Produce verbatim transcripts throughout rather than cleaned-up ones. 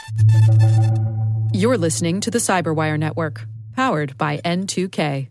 You're listening to the Cyberwire Network, powered by N two K.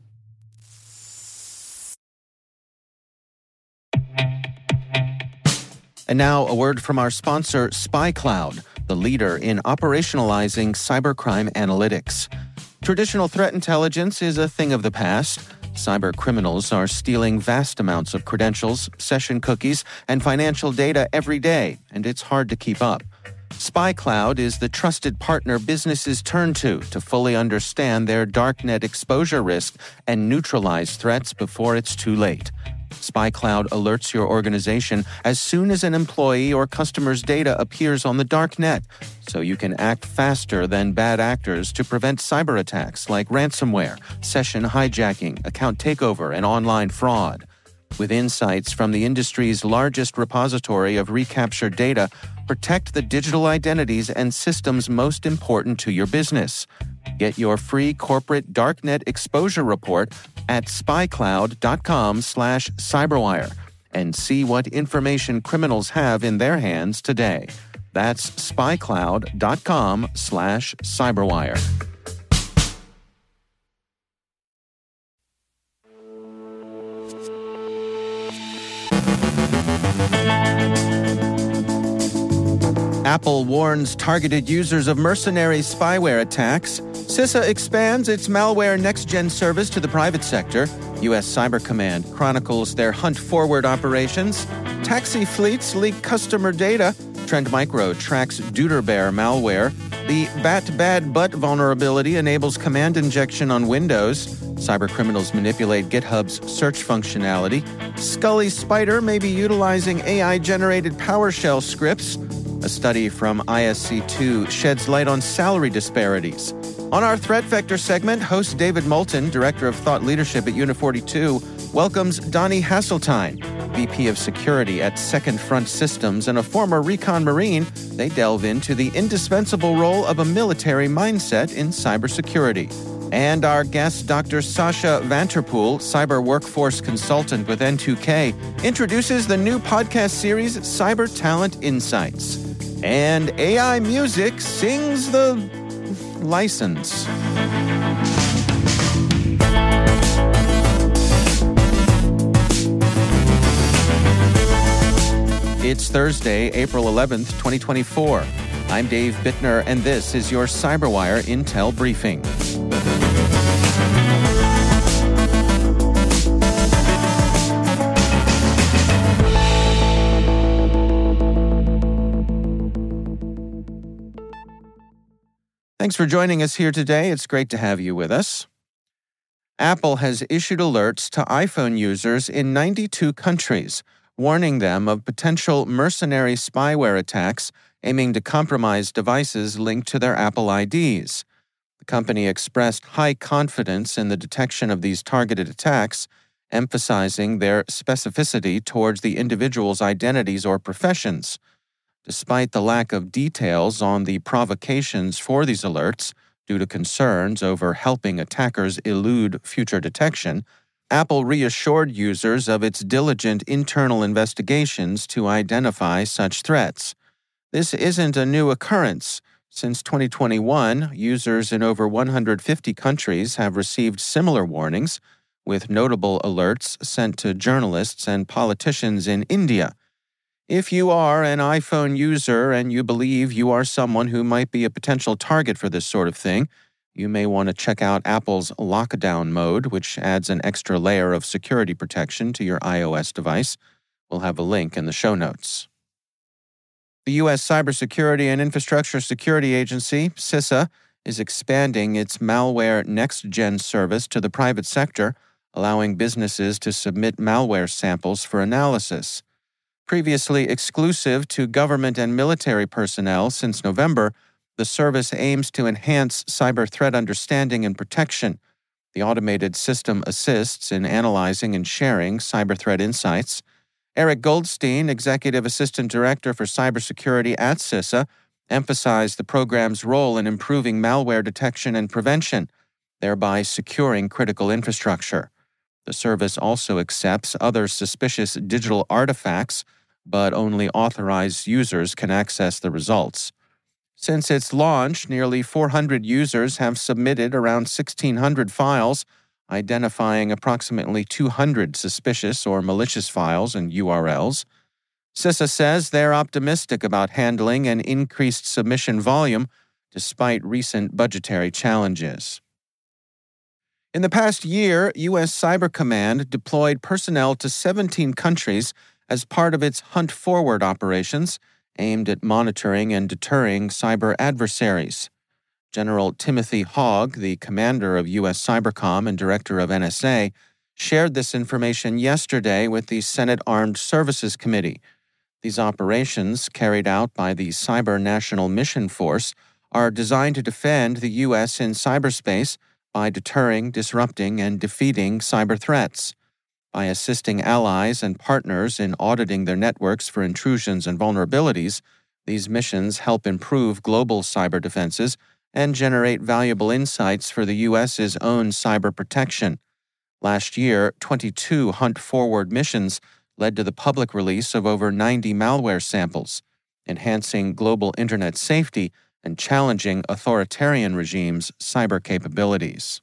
And now, a word from our sponsor, SpyCloud, the leader in operationalizing cybercrime analytics. Traditional threat intelligence is a thing of the past. Cyber criminals are stealing vast amounts of credentials, session cookies, and financial data every day, and it's hard to keep up. SpyCloud is the trusted partner businesses turn to to fully understand their darknet exposure risk and neutralize threats before it's too late. SpyCloud alerts your organization as soon as an employee or customer's data appears on the darknet, so you can act faster than bad actors to prevent cyber attacks like ransomware, session hijacking, account takeover, and online fraud. With insights from the industry's largest repository of recaptured data, protect the digital identities and systems most important to your business. Get your free corporate darknet exposure report at spycloud.com slash cyberwire and see what information criminals have in their hands today. That's spycloud.com slash cyberwire. Apple warns targeted users of mercenary spyware attacks. CISA expands its malware next-gen service to the private sector. U S Cyber Command chronicles their hunt-forward operations. Taxi fleets leak customer data. Trend Micro tracks Duderbear malware. The Bat Bad Butt vulnerability enables command injection on Windows. Cybercriminals manipulate GitHub's search functionality. Scully Spider may be utilizing A I-generated PowerShell scripts. A study from I S C two sheds light on salary disparities. On our Threat Vector segment, host David Moulton, Director of Thought Leadership at Unit forty-two, welcomes Donnie Hasseltine, V P of Security at Second Front Systems and a former recon Marine. They delve into the indispensable role of a military mindset in cybersecurity. And our guest, Doctor Sasha Vanterpool, cyber workforce consultant with N two K, introduces the new podcast series, Cyber Talent Insights. And A I Music sings the license. It's Thursday, April eleventh, twenty twenty-four. I'm Dave Bittner, and this is your CyberWire Intel Briefing. Thanks for joining us here today. It's great to have you with us. Apple has issued alerts to iPhone users in ninety-two countries, warning them of potential mercenary spyware attacks aiming to compromise devices linked to their Apple I Ds. The company expressed high confidence in the detection of these targeted attacks, emphasizing their specificity towards the individual's identities or professions. Despite the lack of details on the provocations for these alerts, due to concerns over helping attackers elude future detection, Apple reassured users of its diligent internal investigations to identify such threats. This isn't a new occurrence. Since twenty twenty-one, users in over one hundred fifty countries have received similar warnings, with notable alerts sent to journalists and politicians in India. If you are an iPhone user and you believe you are someone who might be a potential target for this sort of thing, you may want to check out Apple's Lockdown mode, which adds an extra layer of security protection to your iOS device. We'll have a link in the show notes. The U S Cybersecurity and Infrastructure Security Agency, CISA, is expanding its malware next-gen service to the private sector, allowing businesses to submit malware samples for analysis. Previously exclusive to government and military personnel since November, the service aims to enhance cyber threat understanding and protection. The automated system assists in analyzing and sharing cyber threat insights. Eric Goldstein, Executive Assistant Director for Cybersecurity at CISA, emphasized the program's role in improving malware detection and prevention, thereby securing critical infrastructure. The service also accepts other suspicious digital artifacts, but only authorized users can access the results. Since its launch, nearly four hundred users have submitted around sixteen hundred files, identifying approximately two hundred suspicious or malicious files and U R Ls. CISA says they're optimistic about handling an increased submission volume despite recent budgetary challenges. In the past year, U S Cyber Command deployed personnel to seventeen countries as part of its Hunt Forward operations, aimed at monitoring and deterring cyber adversaries. General Timothy Hogg, the commander of U S Cybercom and director of N S A, shared this information yesterday with the Senate Armed Services Committee. These operations, carried out by the Cyber National Mission Force, are designed to defend the U S in cyberspace by deterring, disrupting, and defeating cyber threats. By assisting allies and partners in auditing their networks for intrusions and vulnerabilities, these missions help improve global cyber defenses and generate valuable insights for the U S's own cyber protection. Last year, twenty-two Hunt Forward missions led to the public release of over ninety malware samples, enhancing global internet safety and challenging authoritarian regimes' cyber capabilities.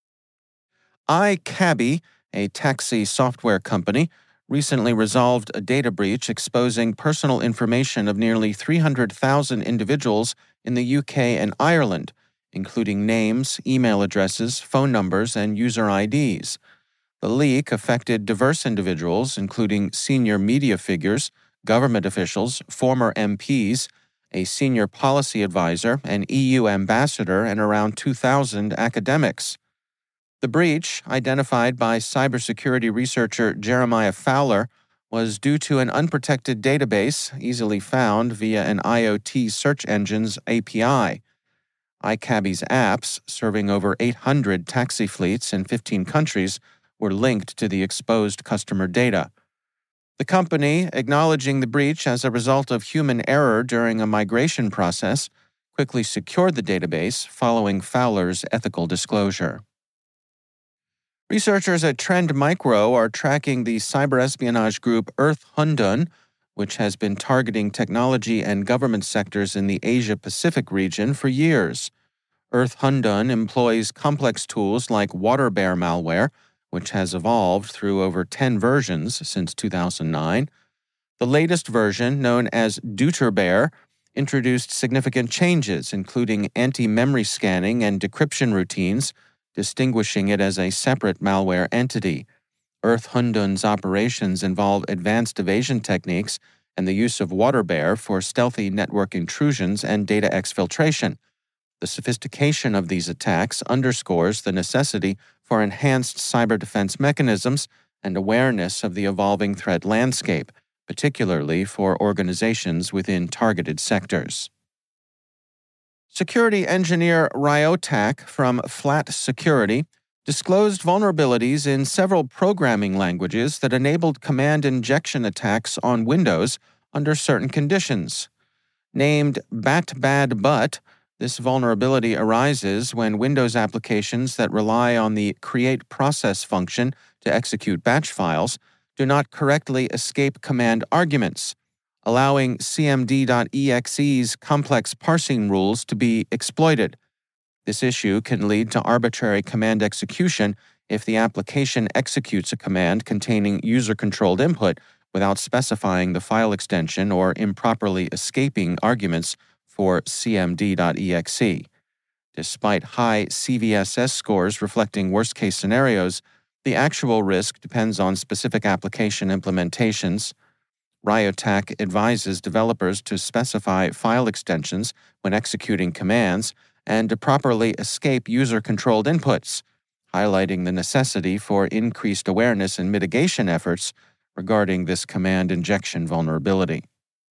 iCabby, a taxi software company, recently resolved a data breach exposing personal information of nearly three hundred thousand individuals in the U K and Ireland, including names, email addresses, phone numbers, and user I Ds. The leak affected diverse individuals, including senior media figures, government officials, former M Ps, a senior policy advisor, an E U ambassador, and around two thousand academics. The breach, identified by cybersecurity researcher Jeremiah Fowler, was due to an unprotected database easily found via an IoT search engine's A P I. iCabby's apps, serving over eight hundred taxi fleets in fifteen countries, were linked to the exposed customer data. The company, acknowledging the breach as a result of human error during a migration process, quickly secured the database following Fowler's ethical disclosure. Researchers at Trend Micro are tracking the cyber espionage group Earth Hundun, which has been targeting technology and government sectors in the Asia-Pacific region for years. Earth Hundun employs complex tools like WaterBear malware, which has evolved through over ten versions since two thousand nine. The latest version, known as DeuterBear, introduced significant changes, including anti-memory scanning and decryption routines, distinguishing it as a separate malware entity. Earth Hundun's operations involve advanced evasion techniques and the use of WaterBear for stealthy network intrusions and data exfiltration. The sophistication of these attacks underscores the necessity for enhanced cyber defense mechanisms and awareness of the evolving threat landscape, particularly for organizations within targeted sectors. Security engineer Ryotak from Flat Security disclosed vulnerabilities in several programming languages that enabled command injection attacks on Windows under certain conditions. Named BatBadBut, this vulnerability arises when Windows applications that rely on the create process function to execute batch files do not correctly escape command arguments, allowing C M D dot E X E's complex parsing rules to be exploited. This issue can lead to arbitrary command execution if the application executes a command containing user-controlled input without specifying the file extension or improperly escaping arguments for C M D dot E X E. Despite high C V S S scores reflecting worst-case scenarios, the actual risk depends on specific application implementations. Ryotak advises developers to specify file extensions when executing commands and to properly escape user-controlled inputs, highlighting the necessity for increased awareness and mitigation efforts regarding this command injection vulnerability.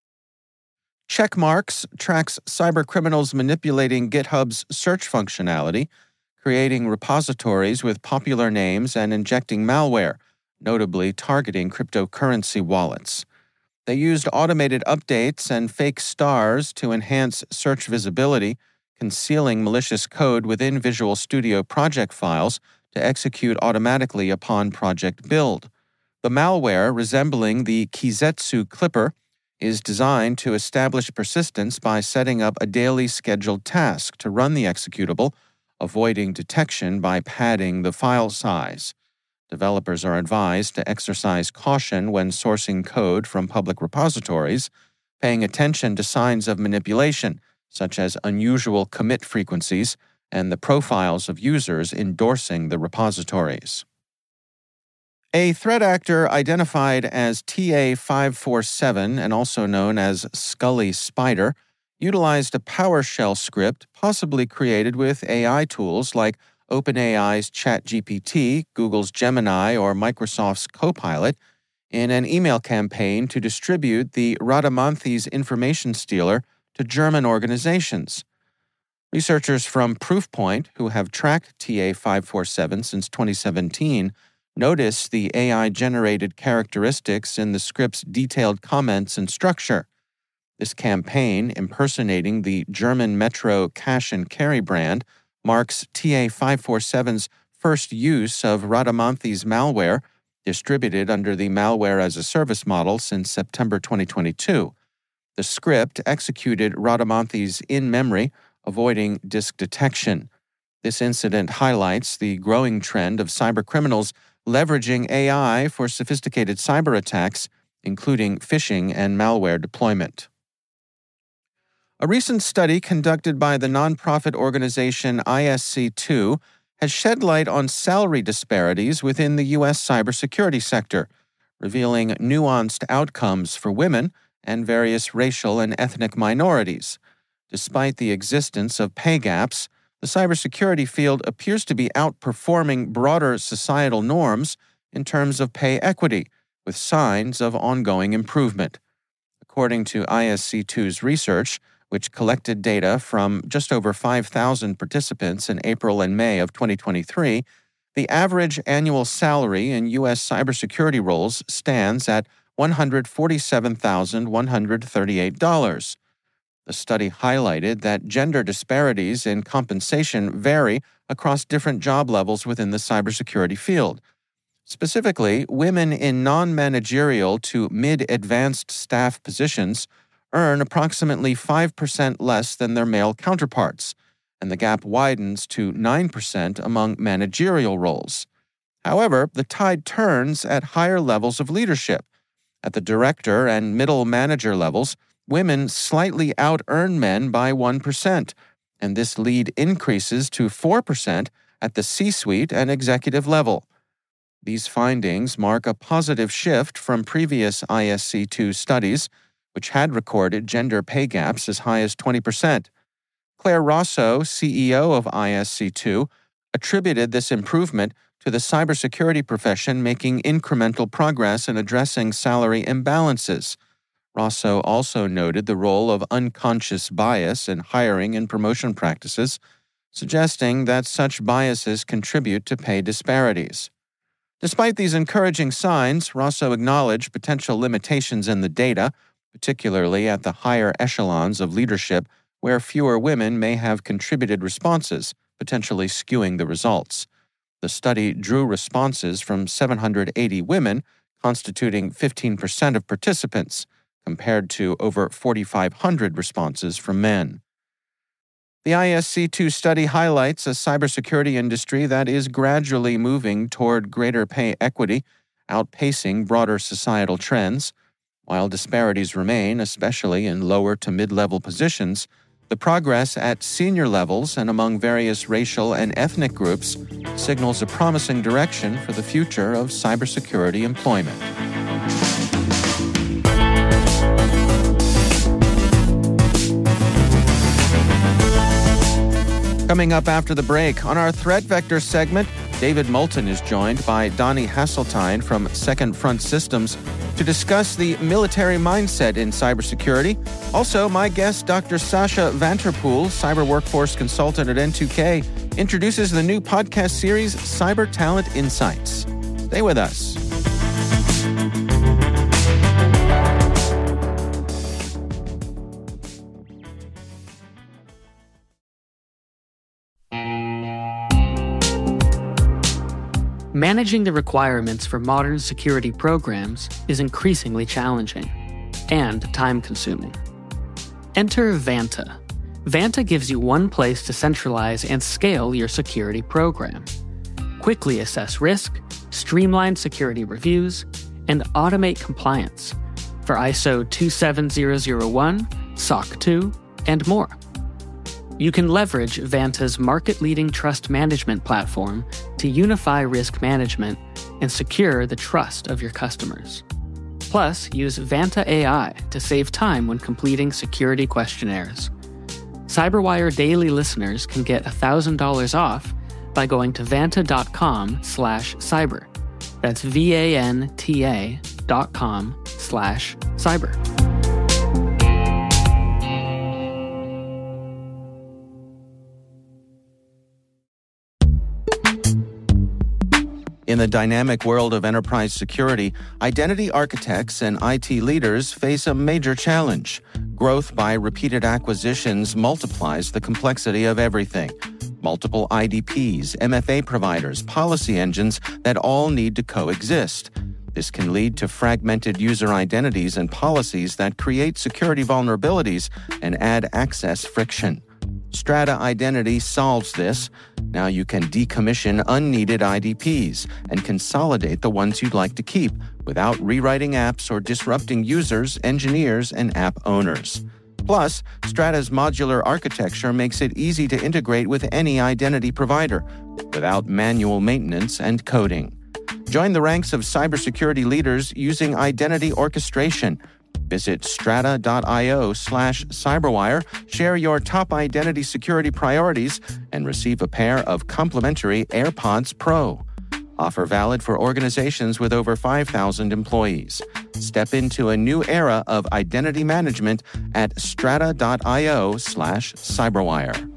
Checkmarx tracks cybercriminals manipulating GitHub's search functionality, creating repositories with popular names and injecting malware, notably targeting cryptocurrency wallets. They used automated updates and fake stars to enhance search visibility, concealing malicious code within Visual Studio project files to execute automatically upon project build. The malware, resembling the Kizetsu Clipper, is designed to establish persistence by setting up a daily scheduled task to run the executable, avoiding detection by padding the file size. Developers are advised to exercise caution when sourcing code from public repositories, paying attention to signs of manipulation, such as unusual commit frequencies and the profiles of users endorsing the repositories. A threat actor identified as T A five forty-seven and also known as Scully Spider utilized a PowerShell script possibly created with A I tools like OpenAI's ChatGPT, Google's Gemini, or Microsoft's Copilot in an email campaign to distribute the Rhadamanthys information stealer to German organizations. Researchers from Proofpoint, who have tracked T A five forty-seven since twenty seventeen, noticed the A I-generated characteristics in the script's detailed comments and structure. This campaign, impersonating the German Metro cash and carry brand, marks T A five forty-seven's first use of Rhadamanthys malware, distributed under the Malware as a Service model since September twenty twenty-two. The script executed Rhadamanthys in memory, avoiding disk detection. This incident highlights the growing trend of cybercriminals leveraging A I for sophisticated cyber attacks, including phishing and malware deployment. A recent study conducted by the nonprofit organization I S C two has shed light on salary disparities within the U S cybersecurity sector, revealing nuanced outcomes for women and various racial and ethnic minorities. Despite the existence of pay gaps, the cybersecurity field appears to be outperforming broader societal norms in terms of pay equity, with signs of ongoing improvement. According to I S C two's research, which collected data from just over five thousand participants in April and May of twenty twenty-three, the average annual salary in U S cybersecurity roles stands at one hundred forty-seven thousand one hundred thirty-eight dollars. The study highlighted that gender disparities in compensation vary across different job levels within the cybersecurity field. Specifically, women in non-managerial to mid-advanced staff positions earn approximately five percent less than their male counterparts, and the gap widens to nine percent among managerial roles. However, the tide turns at higher levels of leadership. At the director and middle manager levels, women slightly out-earn men by one percent, and this lead increases to four percent at the C-suite and executive level. These findings mark a positive shift from previous I S C two studies, which had recorded gender pay gaps as high as twenty percent. Claire Rosso, C E O of I S C two, attributed this improvement to the cybersecurity profession making incremental progress in addressing salary imbalances. Rosso also noted the role of unconscious bias in hiring and promotion practices, suggesting that such biases contribute to pay disparities. Despite these encouraging signs, Rosso acknowledged potential limitations in the data, particularly at the higher echelons of leadership where fewer women may have contributed responses, potentially skewing the results. The study drew responses from seven hundred eighty women, constituting fifteen percent of participants, compared to over forty-five hundred responses from men. The I S C two study highlights a cybersecurity industry that is gradually moving toward greater pay equity, outpacing broader societal trends. While disparities remain, especially in lower to mid-level positions, the progress at senior levels and among various racial and ethnic groups signals a promising direction for the future of cybersecurity employment. Coming up after the break, on our Threat Vector segment, David Moulton is joined by Donnie Hasseltine from Second Front Systems to discuss the military mindset in cybersecurity. Also, my guest, Doctor Sasha Vanterpool, cyber workforce consultant at N two K, introduces the new podcast series, Cyber Talent Insights. Stay with us. Managing the requirements for modern security programs is increasingly challenging. and time-consuming. Enter Vanta. Vanta gives you one place to centralize and scale your security program. Quickly assess risk, streamline security reviews, and automate compliance for I S O two seven zero zero one, S O C two, and more. You can leverage Vanta's market-leading trust management platform to unify risk management and secure the trust of your customers. Plus, use Vanta A I to save time when completing security questionnaires. CyberWire Daily listeners can get one thousand dollars off by going to vanta.com slash cyber. That's V-A-N-T-A dot com slash cyber. In the dynamic world of enterprise security, identity architects and I T leaders face a major challenge. Growth by repeated acquisitions multiplies the complexity of everything. Multiple I D Ps, M F A providers, policy engines that all need to coexist. This can lead to fragmented user identities and policies that create security vulnerabilities and add access friction. Strata Identity solves this. Now you can decommission unneeded I D Ps and consolidate the ones you'd like to keep without rewriting apps or disrupting users, engineers, and app owners. Plus, Strata's modular architecture makes it easy to integrate with any identity provider without manual maintenance and coding. Join the ranks of cybersecurity leaders using identity orchestration. Visit strata.io slash cyberwire, share your top identity security priorities, and receive a pair of complimentary AirPods Pro. Offer valid for organizations with over five thousand employees. Step into a new era of identity management at strata.io slash cyberwire.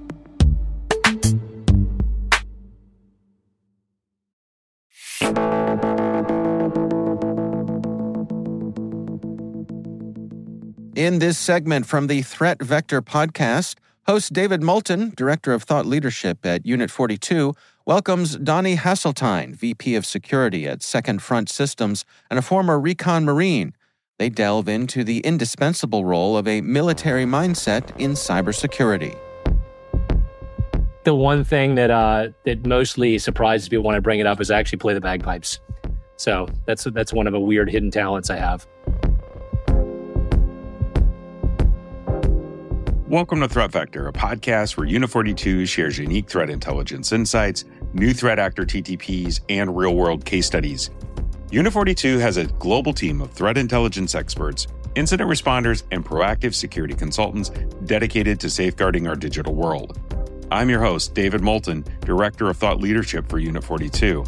In this segment from the Threat Vector podcast, host David Moulton, Director of Thought Leadership at Unit forty-two, welcomes Donnie Hasseltine, V P of Security at Second Front Systems and a former recon Marine. They delve into the indispensable role of a military mindset in cybersecurity. The one thing that uh, that mostly surprises people when I bring it up is I actually play the bagpipes. So that's that's one of the weird hidden talents I have. Welcome to Threat Vector, a podcast where Unit forty-two shares unique threat intelligence insights, new threat actor T T Ps, and real-world case studies. Unit forty-two has a global team of threat intelligence experts, incident responders, and proactive security consultants dedicated to safeguarding our digital world. I'm your host, David Moulton, Director of Thought Leadership for Unit forty-two.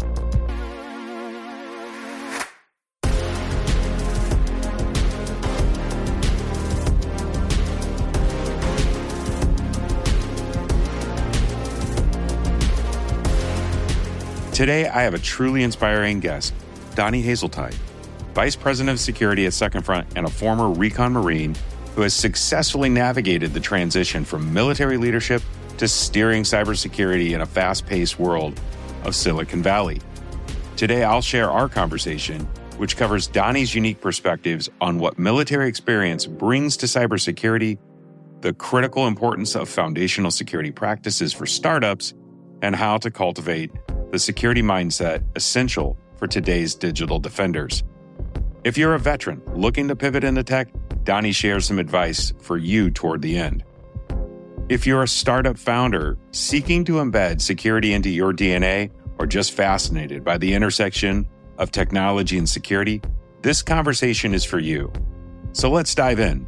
Today, I have a truly inspiring guest, Donnie Hasseltine, Vice President of Security at Second Front and a former recon Marine who has successfully navigated the transition from military leadership to steering cybersecurity in a fast-paced world of Silicon Valley. Today, I'll share our conversation, which covers Donnie's unique perspectives on what military experience brings to cybersecurity, the critical importance of foundational security practices for startups, and how to cultivate the security mindset essential for today's digital defenders. If you're a veteran looking to pivot into tech, Donnie shares some advice for you toward the end. If you're a startup founder seeking to embed security into your D N A or just fascinated by the intersection of technology and security, this conversation is for you. So let's dive in.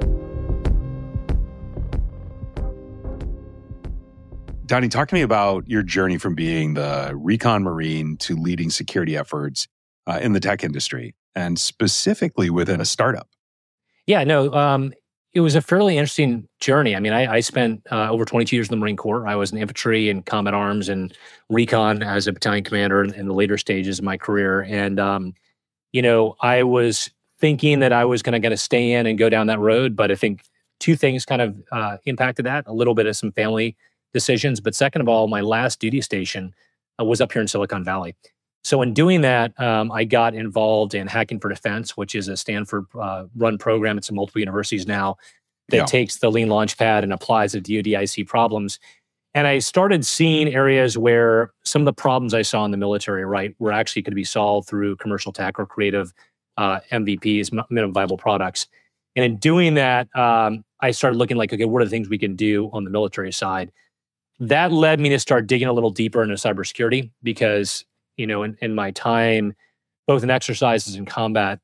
Donnie, talk to me about your journey from being the recon Marine to leading security efforts uh, in the tech industry, and specifically within a startup. Yeah, no, um, it was a fairly interesting journey. I mean, I, I spent uh, over twenty-two years in the Marine Corps. I was in infantry and combat arms and recon as a battalion commander in, in the later stages of my career. And, um, you know, I was thinking that I was going to stay in and go down that road. But I think two things kind of uh, impacted that, a little bit of some family decisions. But second of all, my last duty station uh, was up here in Silicon Valley. So in doing that, um, I got involved in Hacking for Defense, which is a Stanford uh, run program. It's in multiple universities now that Yeah. takes the Lean Launchpad and applies it to D O D I C problems. And I started seeing areas where some of the problems I saw in the military, right, were actually could be solved through commercial tech or creative uh, M V Ps, minimum viable products. And in doing that, um, I started looking like, okay, what are the things we can do on the military side? That led me to start digging a little deeper into cybersecurity because, you know, in, in my time, both in exercises and combat,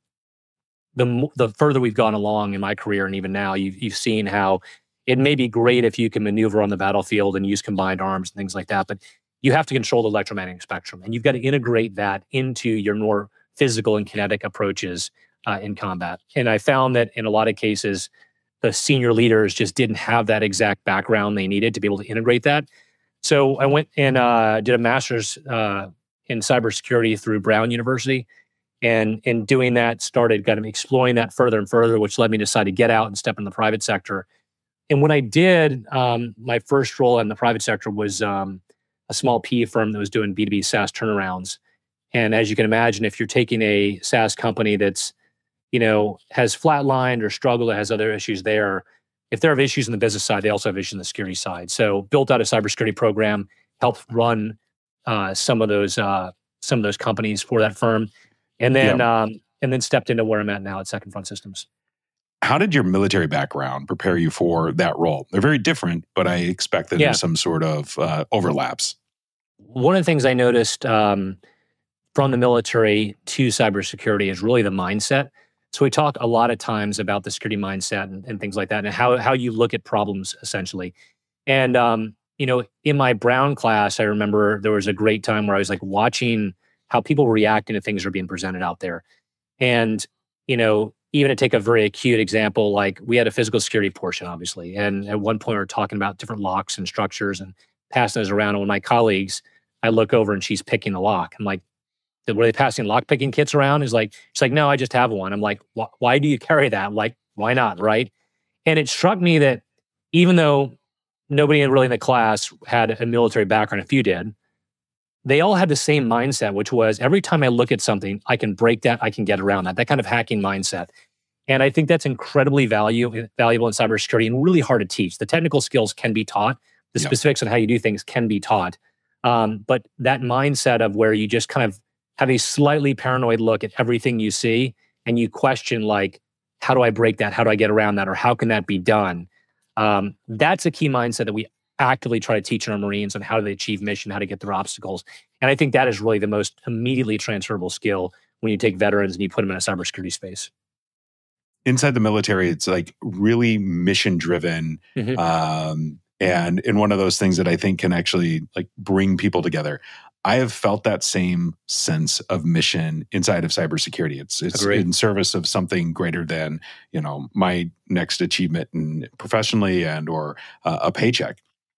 the the further we've gone along in my career and even now, you've, you've seen how it may be great if you can maneuver on the battlefield and use combined arms and things like that, but you have to control the electromagnetic spectrum, and you've got to integrate that into your more physical and kinetic approaches uh, in combat. And I found that in a lot of cases, the senior leaders just didn't have that exact background they needed to be able to integrate that. So I went and uh, did a master's uh, in cybersecurity through Brown University. And in doing that, started kind of exploring that further and further, which led me to decide to get out and step in the private sector. And when I did, um, my first role in the private sector was um, a small P E firm that was doing B two B SaaS turnarounds. And as you can imagine, if you're taking a SaaS company that's, you know, has flatlined or struggled or has other issues there, if there are issues in the business side, they also have issues in the security side. So built out a cybersecurity program, helped run uh, some of those uh, some of those companies for that firm. And then Yeah. um, and then stepped into where I'm at now at Second Front Systems. How did your military background prepare you for that role? They're very different, but I expect that Yeah. there's some sort of uh, overlaps. One of the things I noticed um, from the military to cybersecurity is really the mindset. So we talk a lot of times about the security mindset and, and things like that, and how how you look at problems essentially. And um, you know, in my Brown class, I remember there was a great time where I was like watching how people were reacting to things that are being presented out there. And, you know, even to take a very acute example, like we had a physical security portion, obviously. And at one point we were talking about different locks and structures and passing those around. And when my colleagues, I look over and she's picking the lock. I'm like, were they passing lock picking kits around? Is like, she's like, no, I just have one. I'm like, why do you carry that? I'm like, why not? Right. And it struck me that even though nobody really in the class had a military background, a few did, they all had the same mindset, which was every time I look at something, I can break that, I can get around that, that kind of hacking mindset. And I think that's incredibly value, valuable in cybersecurity and really hard to teach. The technical skills can be taught. The Yeah. specifics on how you do things can be taught. Um, but that mindset of where you just kind of have a slightly paranoid look at everything you see and you question like, how do I break that? How do I get around that? Or how can that be done? Um, that's a key mindset that we actively try to teach our Marines on how do they achieve mission, how to get through obstacles. And I think that is really the most immediately transferable skill when you take veterans and you put them in a cybersecurity space. Inside the military, it's like really mission driven. Mhm. Um, and in one of those things that I think can actually like bring people together. I have felt that same sense of mission inside of cybersecurity. It's it's Agreed. in service of something greater than, you know, my next achievement in professionally and or uh, a paycheck.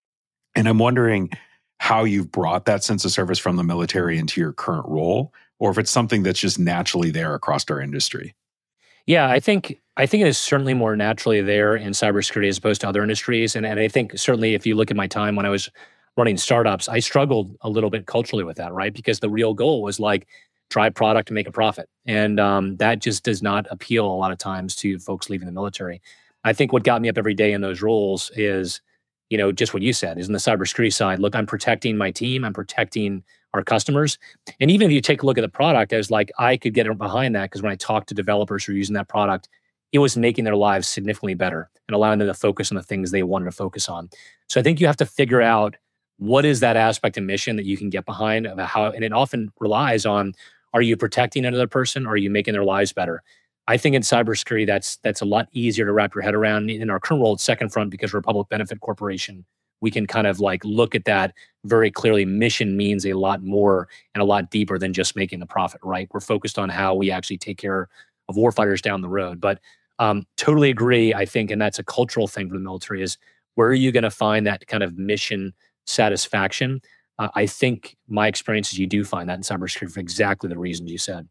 And I'm wondering how you've brought that sense of service from the military into your current role, or if it's something that's just naturally there across our industry. Yeah, I think I think it is certainly more naturally there in cybersecurity as opposed to other industries. And, and I think certainly if you look at my time when I was running startups, I struggled a little bit culturally with that, right? Because the real goal was like drive product and make a profit. And um, that just does not appeal a lot of times to folks leaving the military. I think what got me up every day in those roles is, you know, just what you said is in the cybersecurity side, look, I'm protecting my team, I'm protecting our customers. And even if you take a look at the product, I was like, I could get behind that because when I talked to developers who are using that product, it was making their lives significantly better and allowing them to focus on the things they wanted to focus on. So I think you have to figure out what is that aspect of mission that you can get behind about how, and it often relies on, are you protecting another person? Or are you making their lives better? I think in cybersecurity, that's that's a lot easier to wrap your head around. In our current role at Second Front, because we're a public benefit corporation, we can kind of like look at that very clearly. Mission means a lot more and a lot deeper than just making the profit, right? We're focused on how we actually take care of warfighters down the road. But um, totally agree, I think, and that's a cultural thing for the military is where are you going to find that kind of mission satisfaction? Uh, I think my experience is you do find that in cybersecurity for exactly the reasons you said.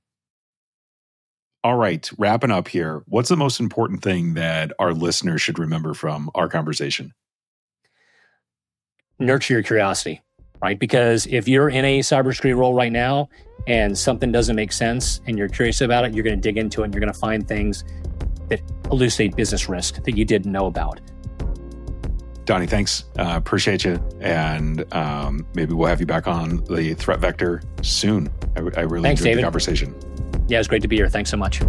All right, wrapping up here. What's the most important thing that our listeners should remember from our conversation? Nurture your curiosity. right? Because if you're in a cybersecurity role right now and something doesn't make sense and you're curious about it, you're going to dig into it and you're going to find things that elucidate business risk that you didn't know about. Donnie, thanks. Uh, appreciate you. And um, maybe we'll have you back on the Threat Vector soon. I, I really Thanks, enjoyed David. the conversation. Yeah, it's great to be here. Thanks so much.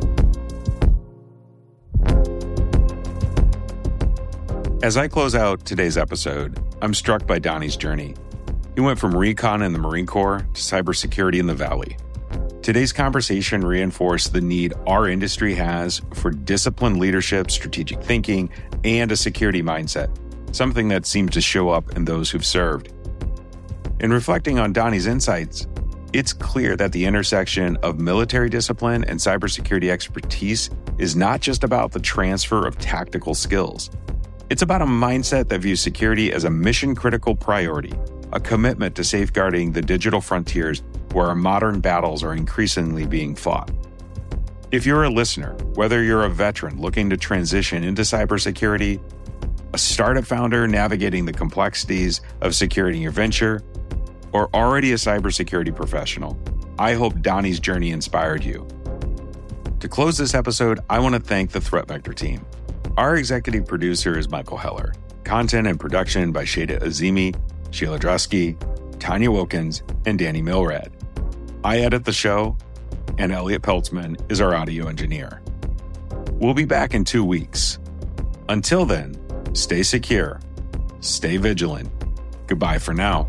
As I close out today's episode, I'm struck by Donnie's journey. He went from recon in the Marine Corps to cybersecurity in the Valley. Today's conversation reinforced the need our industry has for disciplined leadership, strategic thinking, and a security mindset, something that seems to show up in those who've served. In reflecting on Donnie's insights, it's clear that the intersection of military discipline and cybersecurity expertise is not just about the transfer of tactical skills. It's about a mindset that views security as a mission-critical priority, a commitment to safeguarding the digital frontiers where our modern battles are increasingly being fought. If you're a listener, whether you're a veteran looking to transition into cybersecurity, a startup founder navigating the complexities of security in your venture, or already a cybersecurity professional, I hope Donnie's journey inspired you. To close this episode, I want to thank the Threat Vector team. Our executive producer is Michael Heller. Content and production by Shada Azimi, Sheila Drusky, Tanya Wilkins, and Danny Milrad. I edit the show, and Elliot Peltzman is our audio engineer. We'll be back in two weeks. Until then, stay secure, stay vigilant. Goodbye for now.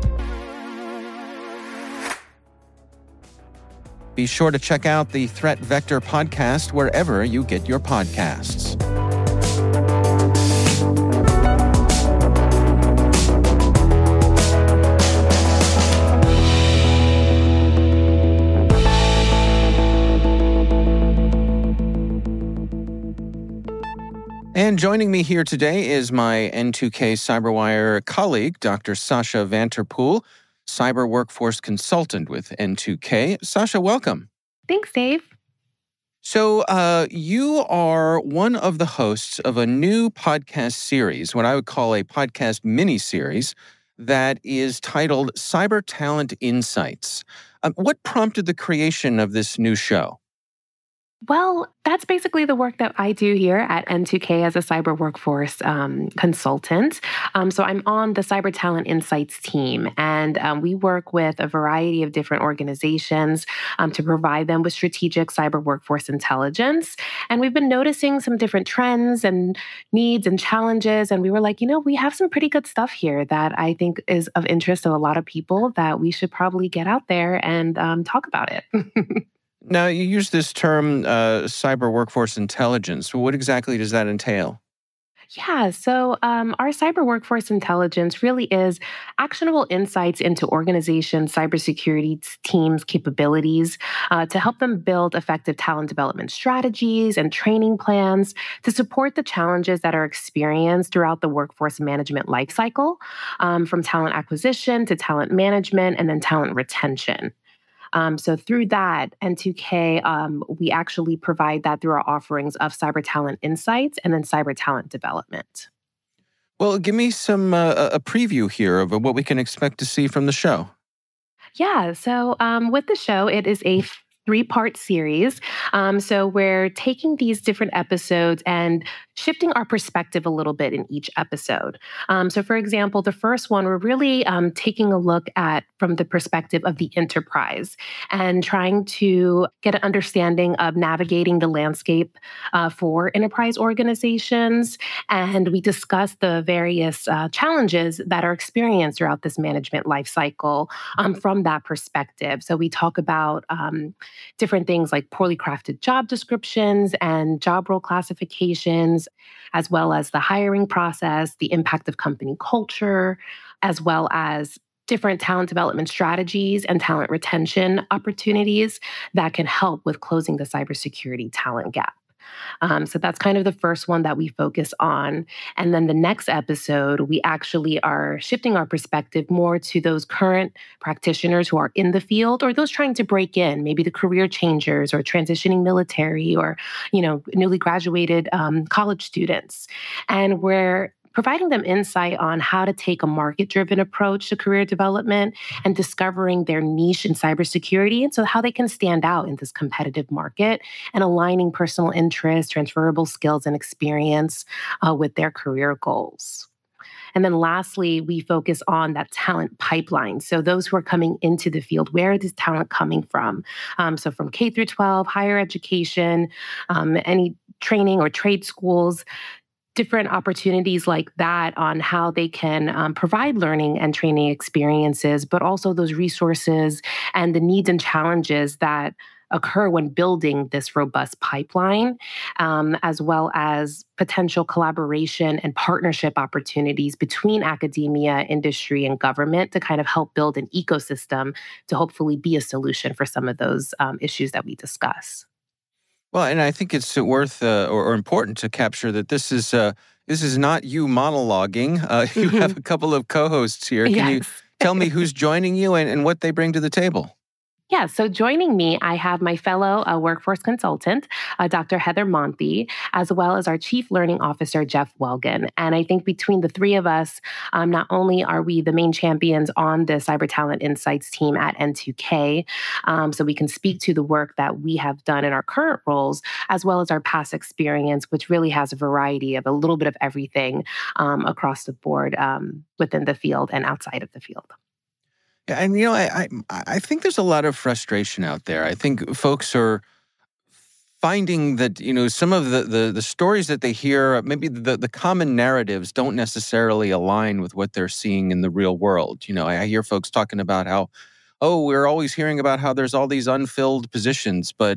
Be sure to check out the Threat Vector podcast wherever you get your podcasts. And joining me here today is my N two K CyberWire colleague, Doctor Sasha Vanterpool, cyber workforce consultant with N two K. Sasha, welcome. Thanks, Dave. So uh, you are one of the hosts of a new podcast series, what I would call a podcast mini-series, that is titled Cyber Talent Insights. Um, what prompted the creation of this new show? Well, that's basically the work that I do here at N two K as a cyber workforce um, consultant. Um, so I'm on the Cyber Talent Insights team, and um, we work with a variety of different organizations um, to provide them with strategic cyber workforce intelligence. And we've been noticing some different trends and needs and challenges. And we were like, you know, we have some pretty good stuff here that I think is of interest to a lot of people that we should probably get out there and um, talk about it. Now, you use this term, uh, cyber workforce intelligence. What exactly does that entail? Yeah, so um, our cyber workforce intelligence really is actionable insights into organization cybersecurity teams' capabilities uh, to help them build effective talent development strategies and training plans to support the challenges that are experienced throughout the workforce management lifecycle, um, from talent acquisition to talent management and then talent retention. Um, so through that, N two K, um, we actually provide that through our offerings of Cyber Talent Insights and then Cyber Talent Development. Well, give me some uh, a preview here of what we can expect to see from the show. Yeah, so um, with the show, it is a three-part series. Um, so we're taking these different episodes and shifting our perspective a little bit in each episode. Um, so for example, the first one, we're really um, taking a look at from the perspective of the enterprise and trying to get an understanding of navigating the landscape uh, for enterprise organizations. And we discuss the various uh, challenges that are experienced throughout this management lifecycle um, from that perspective. So we talk about um, different things like poorly crafted job descriptions and job role classifications, as well as the hiring process, the impact of company culture, as well as different talent development strategies and talent retention opportunities that can help with closing the cybersecurity talent gap. Um, so that's kind of the first one that we focus on. And then the next episode, we actually are shifting our perspective more to those current practitioners who are in the field or those trying to break in, maybe the career changers or transitioning military or, you know, newly graduated um, college students. And we're providing them insight on how to take a market-driven approach to career development and discovering their niche in cybersecurity, and so how they can stand out in this competitive market, and aligning personal interests, transferable skills, and experience uh, with their career goals. And then lastly, we focus on that talent pipeline. So those who are coming into the field, where is this talent coming from? Um, so from K through twelve, higher education, um, any training or trade schools, different opportunities like that on how they can um, provide learning and training experiences, but also those resources and the needs and challenges that occur when building this robust pipeline, um, as well as potential collaboration and partnership opportunities between academia, industry, and government to kind of help build an ecosystem to hopefully be a solution for some of those um, issues that we discuss. Well, and I think it's worth uh, or, or important to capture that this is uh, this is not you monologuing. Uh, you have a couple of co-hosts here. Can Yes. you tell me who's joining you and, and what they bring to the table? Yeah, so joining me, I have my fellow uh, workforce consultant, uh, Doctor Heather Monty, as well as our Chief Learning Officer, Jeff Welgan. And I think between the three of us, um, not only are we the main champions on the Cyber Talent Insights team at N two K, um, so we can speak to the work that we have done in our current roles, as well as our past experience, which really has a variety of a little bit of everything um, across the board um, within the field and outside of the field. And, you know, I, I I think there's a lot of frustration out there. I think folks are finding that, you know, some of the, the, the stories that they hear, maybe the, the common narratives don't necessarily align with what they're seeing in the real world. You know, I hear folks talking about how, oh, we're always hearing about how there's all these unfilled positions, but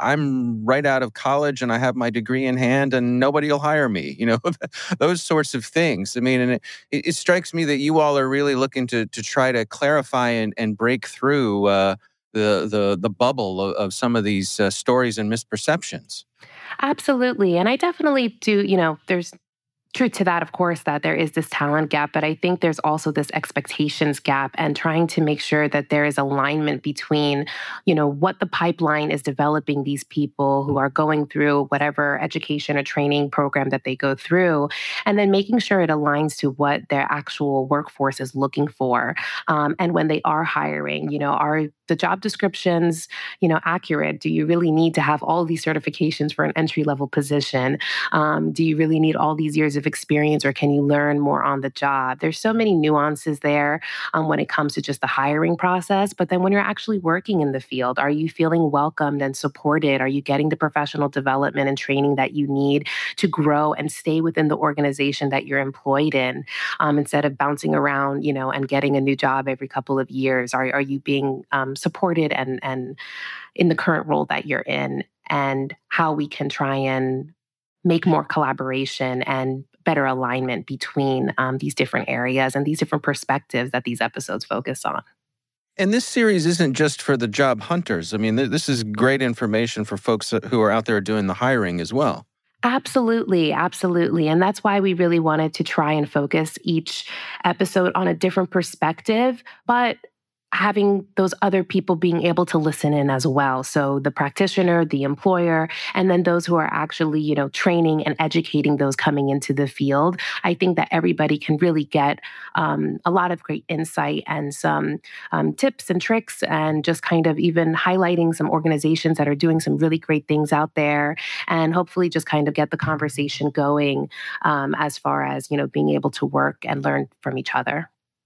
I'm right out of college and I have my degree in hand and nobody will hire me, you know, those sorts of things. I mean, and it, it strikes me that you all are really looking to to try to clarify and, and break through uh, the, the the bubble of, of some of these uh, stories and misperceptions. Absolutely. And I definitely do, you know, there's truth to that, of course, that there is this talent gap, but I think there's also this expectations gap and trying to make sure that there is alignment between, you know, what the pipeline is developing these people who are going through whatever education or training program that they go through, and then making sure it aligns to what their actual workforce is looking for. Um, and when they are hiring, you know, are the job descriptions, you know, accurate? Do you really need to have all these certifications for an entry-level position? Um, do you really need all these years of experience, or can you learn more on the job? There's so many nuances there um, when it comes to just the hiring process. But then when you're actually working in the field, are you feeling welcomed and supported? Are you getting the professional development and training that you need to grow and stay within the organization that you're employed in, um, instead of bouncing around, you know, and getting a new job every couple of years? Are, are you being um, supported and, and in the current role that you're in, and how we can try and make more collaboration and better alignment between um, these different areas and these different perspectives that these episodes focus on. And this series isn't just for the job hunters. I mean, th- this is great information for folks who are out there doing the hiring as well. Absolutely, absolutely. And that's why we really wanted to try and focus each episode on a different perspective, but having those other people being able to listen in as well. So the practitioner, the employer, and then those who are actually, you know, training and educating those coming into the field. I think that everybody can really get um, a lot of great insight and some um, tips and tricks, and just kind of even highlighting some organizations that are doing some really great things out there, and hopefully just kind of get the conversation going um, as far as, you know, being able to work and learn from each other.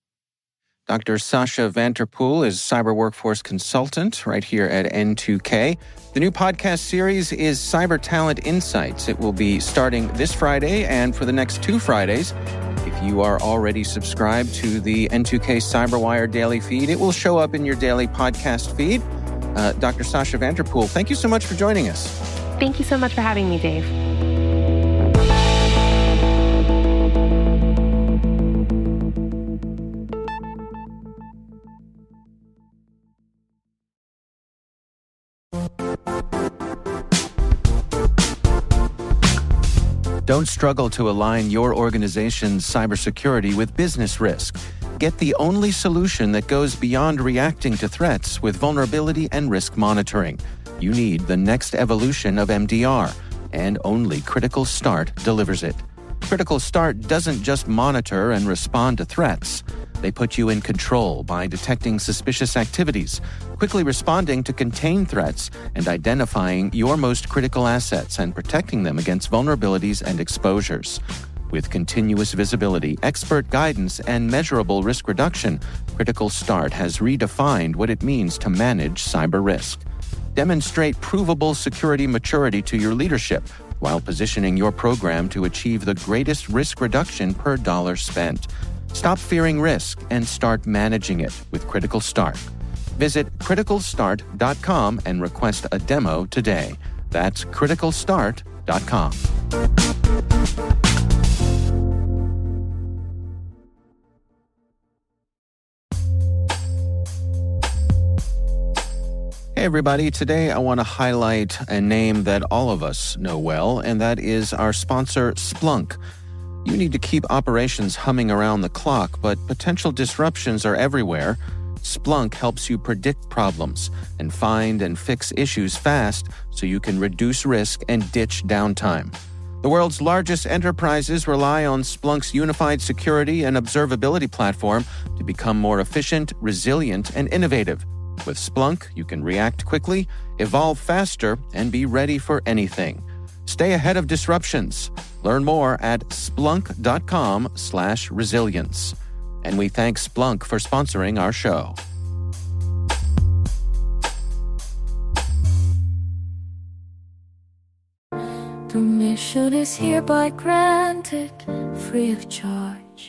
Doctor Sasha Vanterpool is Cyber Workforce Consultant right here at N two K. The new podcast series is Cyber Talent Insights. It will be starting this Friday and for the next two Fridays. If you are already subscribed to the N two K CyberWire daily feed, it will show up in your daily podcast feed. Uh, Doctor Sasha Vanterpool, thank you so much for joining us. Thank you so much for having me, Dave. Don't struggle to align your organization's cybersecurity with business risk. Get the only solution that goes beyond reacting to threats with vulnerability and risk monitoring. You need the next evolution of M D R, and only Critical Start delivers it. Critical Start doesn't just monitor and respond to threats. They put you in control by detecting suspicious activities, quickly responding to contain threats, and identifying your most critical assets and protecting them against vulnerabilities and exposures. With continuous visibility, expert guidance, and measurable risk reduction, Critical Start has redefined what it means to manage cyber risk. Demonstrate provable security maturity to your leadership while positioning your program to achieve the greatest risk reduction per dollar spent. Stop fearing risk and start managing it with Critical Start. Visit critical start dot com and request a demo today. That's critical start dot com. Hey everybody, today I want to highlight a name that all of us know well, and that is our sponsor, Splunk. You need to keep operations humming around the clock, but potential disruptions are everywhere. Splunk helps you predict problems and find and fix issues fast so you can reduce risk and ditch downtime. The world's largest enterprises rely on Splunk's unified security and observability platform to become more efficient, resilient, and innovative. With Splunk, you can react quickly, evolve faster, and be ready for anything. Stay ahead of disruptions. Learn more at splunk.com slash resilience. And we thank Splunk for sponsoring our show. Permission is hereby granted, free of charge,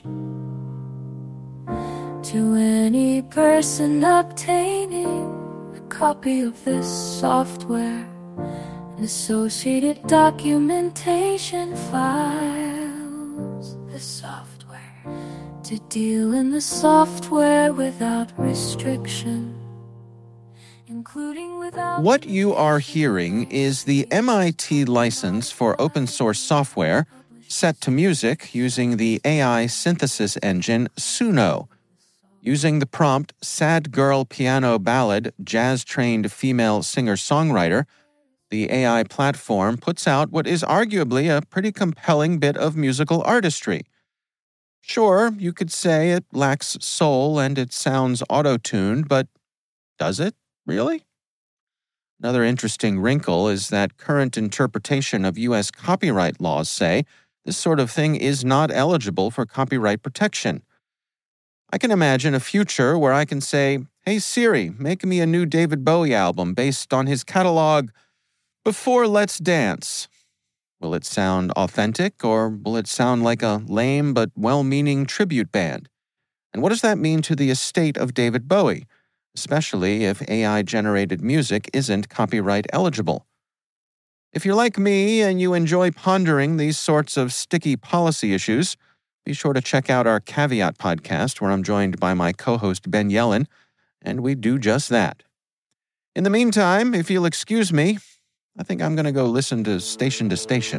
to any person obtaining a copy of this software and associated documentation files. The software to deal in the software without restriction, including without... What you are hearing is the M I T license for open source software set to music using the A I synthesis engine Suno. Using the prompt Sad Girl Piano Ballad, Jazz-Trained Female Singer-Songwriter, the A I platform puts out what is arguably a pretty compelling bit of musical artistry. Sure, you could say it lacks soul and it sounds auto-tuned, but does it, really? Another interesting wrinkle is that current interpretation of U S copyright laws say this sort of thing is not eligible for copyright protection. I can imagine a future where I can say, "Hey Siri, make me a new David Bowie album based on his catalog before Let's Dance." Will it sound authentic, or will it sound like a lame but well-meaning tribute band? And what does that mean to the estate of David Bowie, especially if A I-generated music isn't copyright eligible? If you're like me and you enjoy pondering these sorts of sticky policy issues, be sure to check out our Caveat podcast, where I'm joined by my co-host Ben Yellen, and we do just that. In the meantime, if you'll excuse me, I think I'm going to go listen to Station to Station.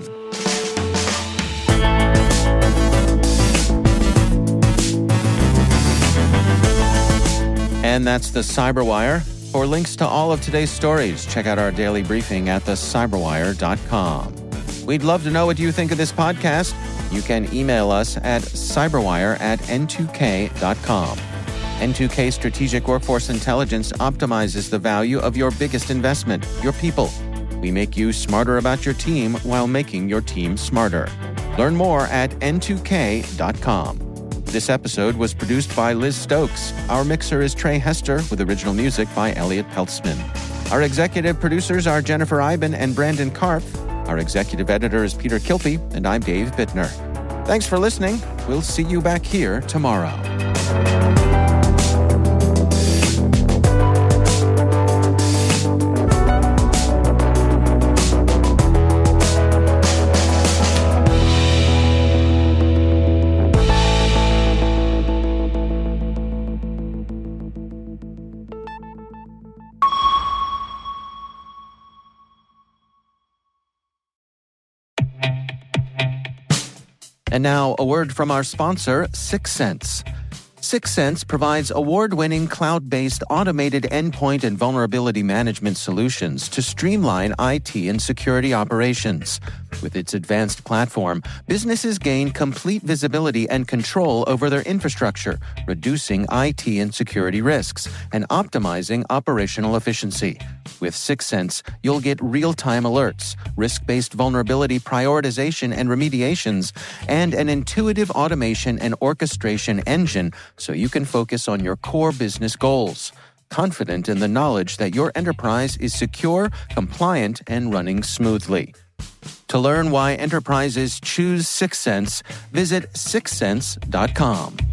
And that's the Cyberwire. For links to all of today's stories, check out our daily briefing at the cyberwire dot com. We'd love to know what you think of this podcast. You can email us at cyberwire at n two k dot com. N two K Strategic Workforce Intelligence optimizes the value of your biggest investment, your people. We make you smarter about your team while making your team smarter. Learn more at n two k dot com. This episode was produced by Liz Stokes. Our mixer is Trey Hester, with original music by Elliot Peltzman. Our executive producers are Jennifer Iben and Brandon Karpf. Our executive editor is Peter Kilpie, and I'm Dave Bittner. Thanks for listening. We'll see you back here tomorrow. And now, a word from our sponsor, Six Sense. Sixth Sense provides award-winning cloud-based automated endpoint and vulnerability management solutions to streamline I T and security operations. With its advanced platform, businesses gain complete visibility and control over their infrastructure, reducing I T and security risks and optimizing operational efficiency. With Sixth Sense, you'll get real-time alerts, risk-based vulnerability prioritization and remediations, and an intuitive automation and orchestration engine so you can focus on your core business goals, confident in the knowledge that your enterprise is secure, compliant, and running smoothly. To learn why enterprises choose Sixth Sense, visit sixth sense dot com.